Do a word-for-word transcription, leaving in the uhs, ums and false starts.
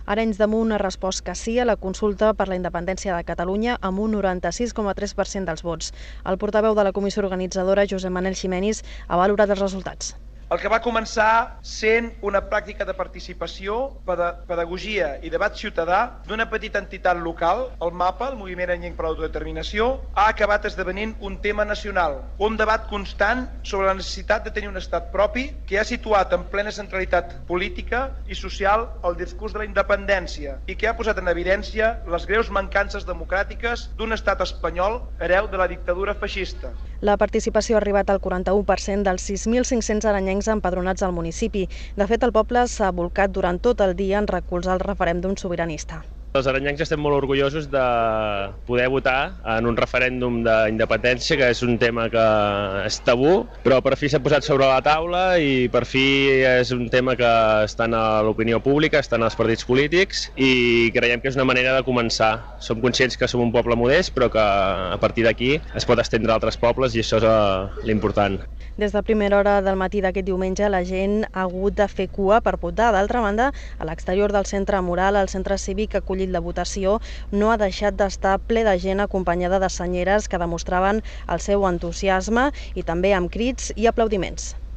Arenys de Munt ha respost que sí a la consulta per la independència de Catalunya amb un noranta-sis coma tres per cent dels vots. El portaveu de la comissió organitzadora, Josep Manel Ximenis, ha valorat els resultats. El que va començar sent una pràctica de participació, pedagogia i debat ciutadà d'una petita entitat local, el MAPA, el Moviment Anyenc per l'Autodeterminació, ha acabat esdevenint un tema nacional, un debat constant sobre la necessitat de tenir un estat propi que ha situat en plena centralitat política i social el discurs de la independència i que ha posat en evidència les greus mancances democràtiques d'un estat espanyol hereu de la dictadura feixista. La participació ha arribat al quaranta-u per cent dels sis mil cinc-cents arenyencs empadronats al municipi. De fet, el poble s'ha bolcat durant tot el dia en recolzar el referèndum sobiranista. Els arenyencs estem molt orgullosos de poder votar en un referèndum d'independència, que és un tema que és tabú, però per fi s'ha posat sobre la taula i per fi és un tema que està a l'opinió pública, està als partits polítics i creiem que és una manera de començar. Som conscients que som un poble modest, però que a partir d'aquí es pot estendre a altres pobles i això és l'important. Des de primera hora del matí d'aquest diumenge la gent ha hagut de fer cua per votar. D'altra banda, a l'exterior del centre mural, el centre cívic que ha acollit la votació no ha deixat d'estar ple de gent acompanyada de senyeres que demostraven el seu entusiasme i també amb crits i aplaudiments.